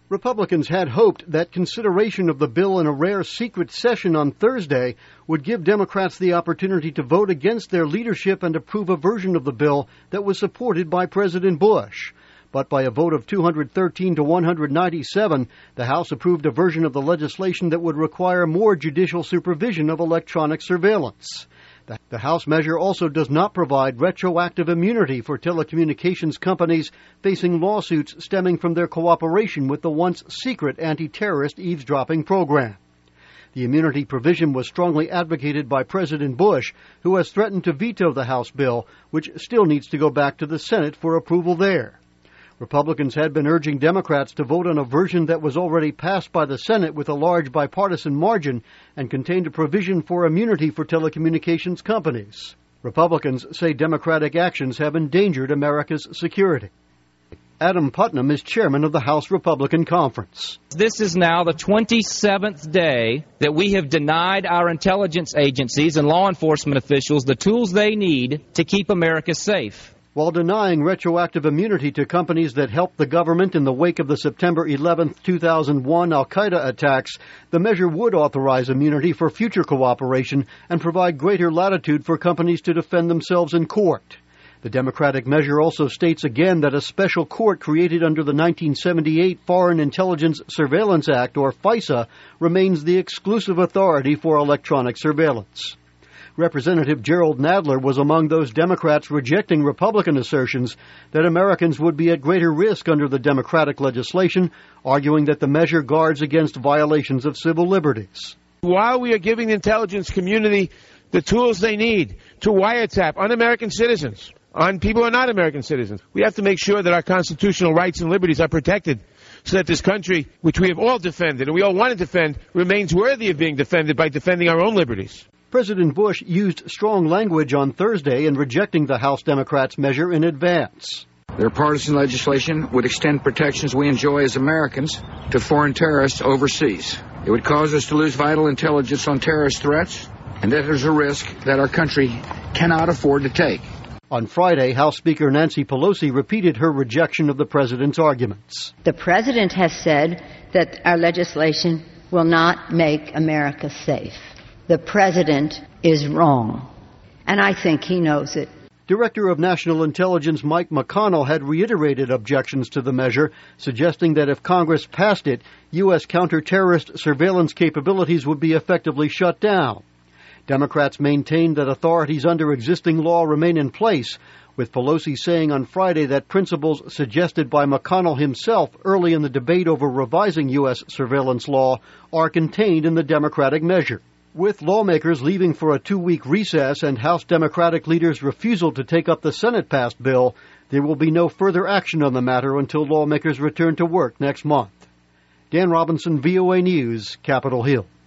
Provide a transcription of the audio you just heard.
Republicans had hoped that consideration of the bill in a rare secret session on Thursday would give Democrats the opportunity to vote against their leadership and approve a version of the bill that was supported by President Bush. But by a vote of 213 to 197, the House approved a version of the legislation that would require more judicial supervision of electronic surveillance. The House measure also does not provide retroactive immunity for telecommunications companies facing lawsuits stemming from their cooperation with the once secret anti-terrorist eavesdropping program. The immunity provision was strongly advocated by President Bush, who has threatened to veto the House bill, which still needs to go back to the Senate for approval there. Republicans had been urging Democrats to vote on a version that was already passed by the Senate with a large bipartisan margin and contained a provision for immunity for telecommunications companies. Republicans say Democratic actions have endangered America's security. Adam Putnam is chairman of the House Republican Conference. This is now the 27th day that we have denied our intelligence agencies and law enforcement officials the tools they need to keep America safe. While denying retroactive immunity to companies that helped the government in the wake of the September 11, 2001 al-Qaeda attacks, the measure would authorize immunity for future cooperation and provide greater latitude for companies to defend themselves in court. The Democratic measure also states again that a special court created under the 1978 Foreign Intelligence Surveillance Act, or FISA, remains the exclusive authority for electronic surveillance. Representative Gerald Nadler was among those Democrats rejecting Republican assertions that Americans would be at greater risk under the Democratic legislation, arguing that the measure guards against violations of civil liberties. While we are giving the intelligence community the tools they need to wiretap un-American citizens, on people who are not American citizens, we have to make sure that our constitutional rights and liberties are protected so that this country, which we have all defended and we all want to defend, remains worthy of being defended by defending our own liberties. President Bush used strong language on Thursday in rejecting the House Democrats' measure in advance. Their partisan legislation would extend protections we enjoy as Americans to foreign terrorists overseas. It would cause us to lose vital intelligence on terrorist threats, and that is a risk that our country cannot afford to take. On Friday, House Speaker Nancy Pelosi repeated her rejection of the president's arguments. The president has said that our legislation will not make America safe. The president is wrong, and I think he knows it. Director of National Intelligence Mike McConnell had reiterated objections to the measure, suggesting that if Congress passed it, U.S. counter-terrorist surveillance capabilities would be effectively shut down. Democrats maintained that authorities under existing law remain in place, with Pelosi saying on Friday that principles suggested by McConnell himself early in the debate over revising U.S. surveillance law are contained in the Democratic measure. With lawmakers leaving for a 2-week recess and House Democratic leaders' refusal to take up the Senate-passed bill, there will be no further action on the matter until lawmakers return to work next month. Dan Robinson, VOA News, Capitol Hill.